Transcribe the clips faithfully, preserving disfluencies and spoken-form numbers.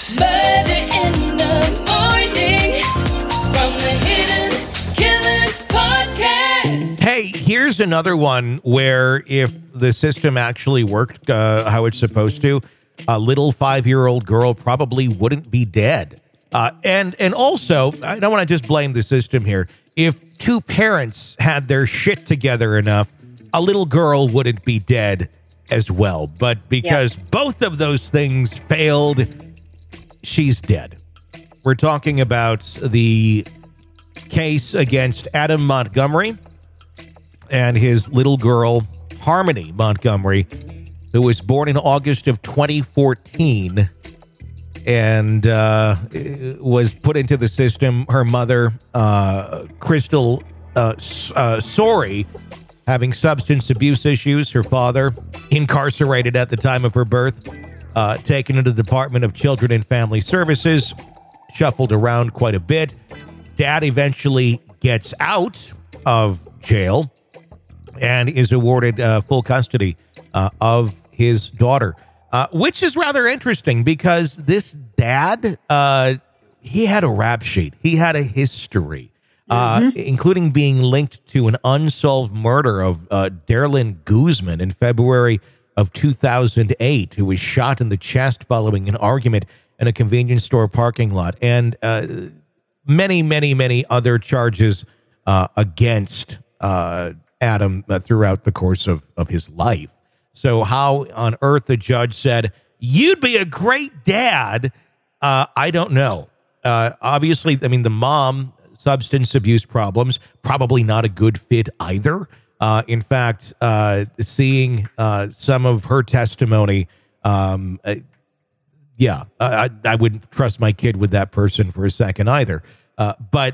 Murder in the morning from the Hidden Killers podcast. Hey, here's another one where if the system actually worked uh, how it's supposed to, a little five-year-old girl probably wouldn't be dead. Uh, and and also, I don't want to just blame the system here. If two parents had their shit together enough, a little girl wouldn't be dead as well. But because yeah. both of those things failed, she's dead. We're talking about the case against Adam Montgomery and his little girl, Harmony Montgomery, who was born in August of twenty fourteen and uh, was put into the system. Her mother, uh, Crystal uh, uh, Sorey, having substance abuse issues. Her father, incarcerated at the time of her birth, uh, taken into the Department of Children and Family Services, shuffled around quite a bit. Dad eventually gets out of jail and is awarded uh, full custody uh, of his daughter, uh, which is rather interesting because this dad, uh, he had a rap sheet. He had a history, uh, mm-hmm. including being linked to an unsolved murder of uh, Darlene Guzman in February of two thousand eight, who was shot in the chest following an argument in a convenience store parking lot, and uh, many, many, many other charges uh, against uh, Adam uh, throughout the course of, of his life. So how on earth the judge said, you'd be a great dad, uh, I don't know. Uh, obviously, I mean, the mom, substance abuse problems, probably not a good fit either. Uh, in fact, uh, seeing uh, some of her testimony, um, uh, yeah, I, I wouldn't trust my kid with that person for a second either. Uh, but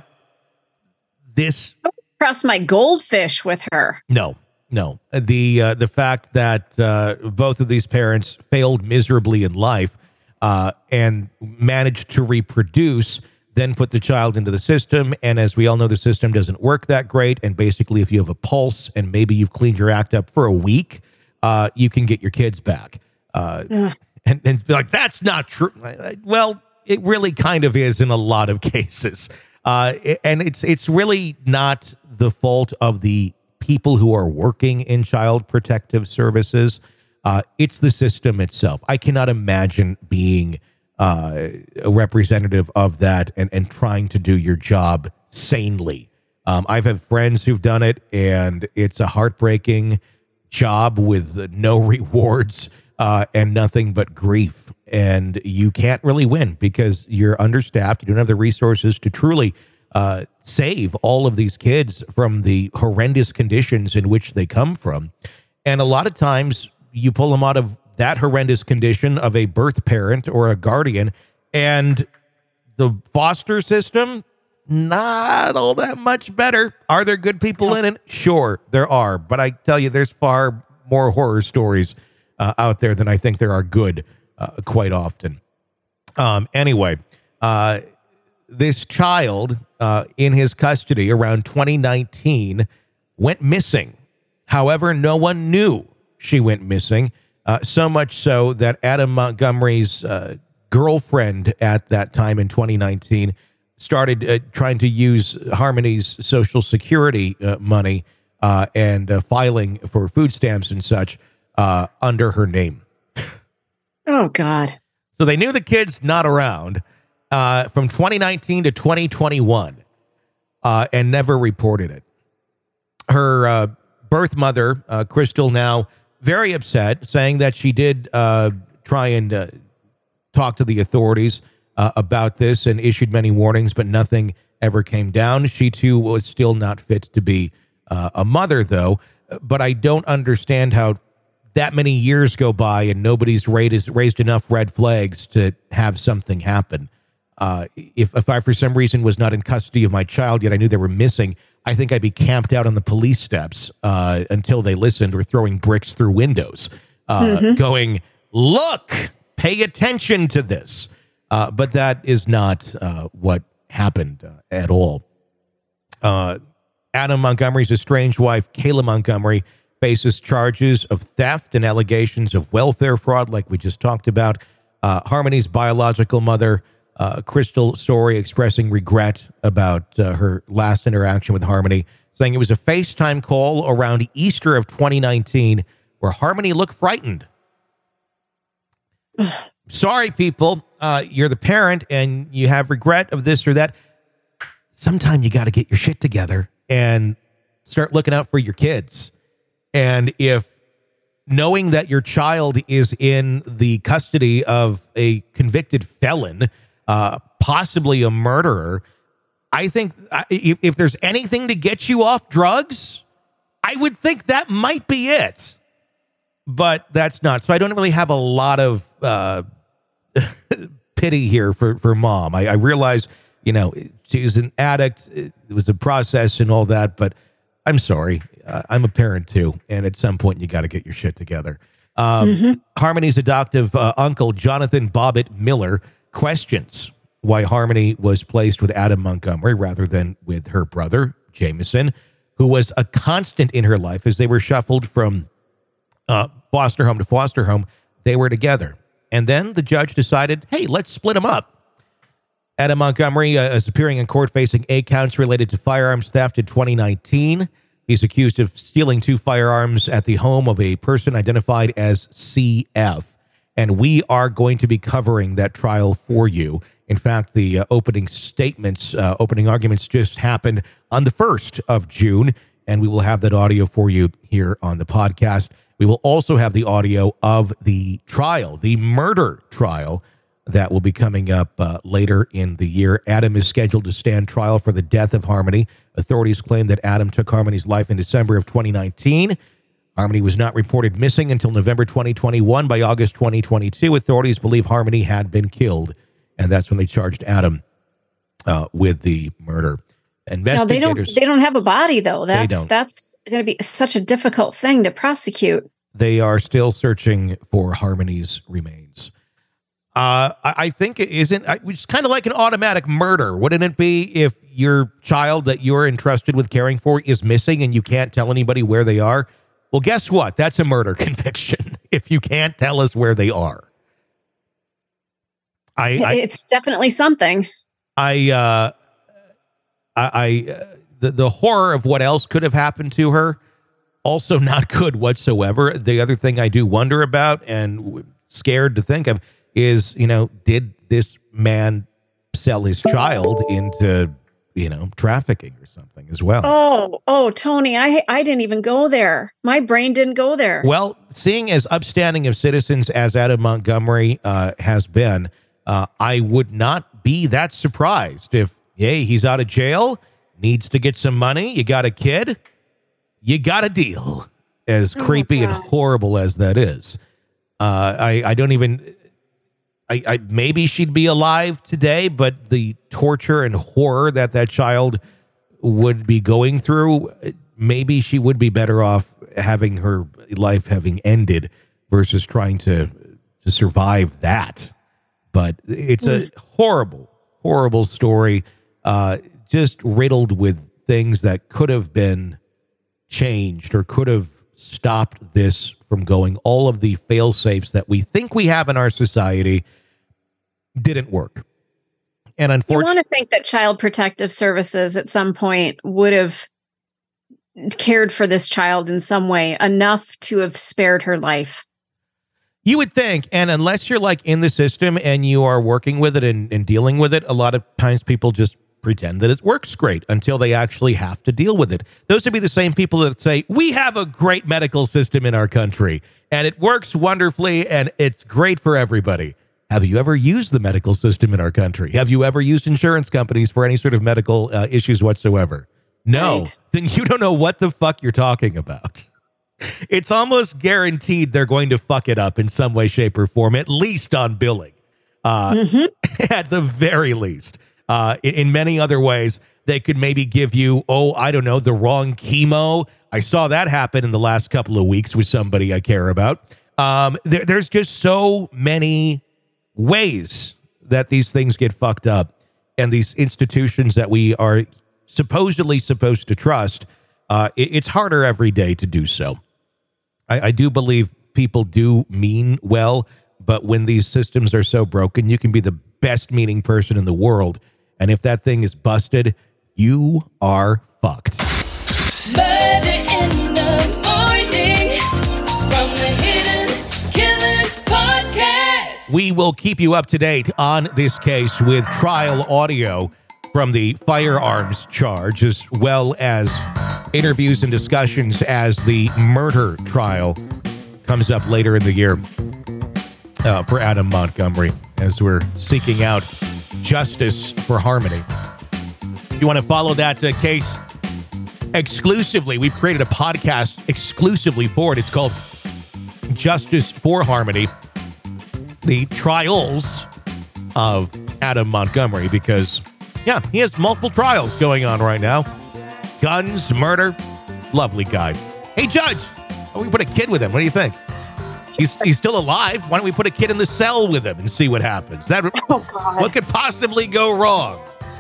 this... I don't trust my goldfish with her. No. No, the uh, the fact that uh, both of these parents failed miserably in life uh, and managed to reproduce, then put the child into the system. And as we all know, the system doesn't work that great. And basically, if you have a pulse and maybe you've cleaned your act up for a week, uh, you can get your kids back. Uh, and, and be like, that's not true. Well, it really kind of is in a lot of cases. Uh, and it's it's really not the fault of the people who are working in child protective services. Uh, it's the system itself. I cannot imagine being uh, a representative of that and, and trying to do your job sanely. Um, I've had friends who've done it, and it's a heartbreaking job with no rewards uh, and nothing but grief. And you can't really win because you're understaffed. You don't have the resources to truly Uh, save all of these kids from the horrendous conditions in which they come from. And a lot of times you pull them out of that horrendous condition of a birth parent or a guardian, and the foster system, not all that much better. Are there good people in it? Sure, there are. But I tell you, there's far more horror stories uh, out there than I think there are good uh, quite often. Um, anyway, uh, this child uh, in his custody around twenty nineteen went missing. However, no one knew she went missing, uh, so much so that Adam Montgomery's uh, girlfriend at that time in twenty nineteen started uh, trying to use Harmony's Social Security uh, money uh, and uh, filing for food stamps and such uh, under her name. Oh, God. So they knew the kid's not around uh, from twenty nineteen to twenty twenty-one uh, and never reported it. Her uh, birth mother, uh, Crystal, now very upset, saying that she did uh, try and uh, talk to the authorities uh, about this and issued many warnings, but nothing ever came down. She, too, was still not fit to be uh, a mother, though. But I don't understand how that many years go by and nobody's raised, raised enough red flags to have something happen. Uh, if, if I, for some reason, was not in custody of my child, yet I knew they were missing, I think I'd be camped out on the police steps uh, until they listened, or throwing bricks through windows, uh, mm-hmm. going, look, pay attention to this. Uh, but that is not uh, what happened uh, at all. Uh, Adam Montgomery's estranged wife, Kayla Montgomery, faces charges of theft and allegations of welfare fraud, like we just talked about. Uh, Harmony's biological mother, uh, Crystal Story, expressing regret about uh, her last interaction with Harmony, saying it was a FaceTime call around Easter of twenty nineteen where Harmony looked frightened. Sorry, people. Uh, you're the parent and you have regret of this or that. Sometime you got to get your shit together and start looking out for your kids. And if knowing that your child is in the custody of a convicted felon, uh, possibly a murderer, I think if, if there's anything to get you off drugs, I would think that might be it. But that's not. So I don't really have a lot of uh, pity here for, for mom. I, I realize, you know, she was an addict. It was a process and all that. But I'm sorry. Uh, I'm a parent, too. And at some point, you got to get your shit together. Um, mm-hmm. Harmony's adoptive uh, uncle, Jonathan Bobbitt Miller, questions why Harmony was placed with Adam Montgomery rather than with her brother, Jameson, who was a constant in her life as they were shuffled from uh, foster home to foster home. They were together. And then the judge decided, hey, let's split them up. Adam Montgomery uh, is appearing in court facing eight counts related to firearms theft in twenty nineteen. He's accused of stealing two firearms at the home of a person identified as C F. And we are going to be covering that trial for you. In fact, the uh, opening statements, uh, opening arguments just happened on the first of June, and we will have that audio for you here on the podcast. We will also have the audio of the trial, the murder trial, that will be coming up uh, later in the year. Adam is scheduled to stand trial for the death of Harmony. Authorities claim that Adam took Harmony's life in December of twenty nineteen. Harmony was not reported missing until November twenty twenty-one. By August twenty twenty-two, authorities believe Harmony had been killed, and that's when they charged Adam uh, with the murder. No, they don't. They don't have a body, though. That's that's going to be such a difficult thing to prosecute. They are still searching for Harmony's remains. Uh, I, I think it isn't. It's kind of like an automatic murder, wouldn't it be? If your child that you're entrusted with caring for is missing and you can't tell anybody where they are, well, guess what? That's a murder conviction. If you can't tell us where they are, I. I it's definitely something. I. Uh, I, I uh, the, the horror of what else could have happened to her, also not good whatsoever. The other thing I do wonder about and scared to think of is, you know, did this man sell his child into, you know, trafficking or something as well? Oh, oh, Tony, I I didn't even go there. My brain didn't go there. Well, seeing as upstanding of citizens as Adam Montgomery uh, has been, uh, I would not be that surprised if, yay, he's out of jail, needs to get some money, you got a kid, you got a deal. As oh creepy and horrible as that is. Uh, I, I don't even, I, I maybe she'd be alive today, but the torture and horror that that child would be going through, maybe she would be better off having her life having ended versus trying to, to survive that. But it's mm. a horrible, horrible story. Uh, just riddled with things that could have been changed or could have stopped this from going. All of the fail-safes that we think we have in our society didn't work. And unfortunately, you want to think that Child Protective Services at some point would have cared for this child in some way enough to have spared her life. You would think, and unless you're like in the system and you are working with it and, and dealing with it, a lot of times people just pretend that it works great until they actually have to deal with it. Those would be the same people that say, we have a great medical system in our country and it works wonderfully and it's great for everybody. Have you ever used the medical system in our country? Have you ever used insurance companies for any sort of medical uh, issues whatsoever? No. Right. Then you don't know what the fuck you're talking about. It's almost guaranteed they're going to fuck it up in some way, shape, or form, at least on billing. Uh, mm-hmm. At the very least. Uh, in, in many other ways, they could maybe give you, oh, I don't know, the wrong chemo. I saw that happen in the last couple of weeks with somebody I care about. Um, there, there's just so many ways that these things get fucked up, and these institutions that we are supposedly supposed to trust, uh, it, it's harder every day to do so. I, I do believe people do mean well, but when these systems are so broken, you can be the best meaning person in the world. And if that thing is busted, you are fucked. Murder in the morning from the Hidden Killers podcast. We will keep you up to date on this case with trial audio from the firearms charge, as well as interviews and discussions as the murder trial comes up later in the year uh, for Adam Montgomery, as we're seeking out justice for Harmony. If you want to follow that uh, case exclusively, we've created a podcast exclusively for it. It's called Justice for Harmony, the trials of Adam Montgomery, because, yeah, he has multiple trials going on right now. Guns, murder, lovely guy. Hey, Judge, why don't we put a kid with him? What do you think? He's he's still alive. Why don't we put a kid in the cell with him and see what happens? That Oh, God. What could possibly go wrong?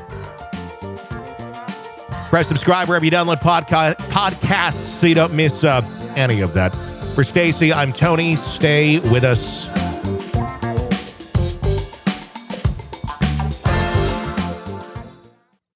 Press subscribe wherever you download podca- podcasts so you don't miss uh, any of that. For Stacy, I'm Tony. Stay with us.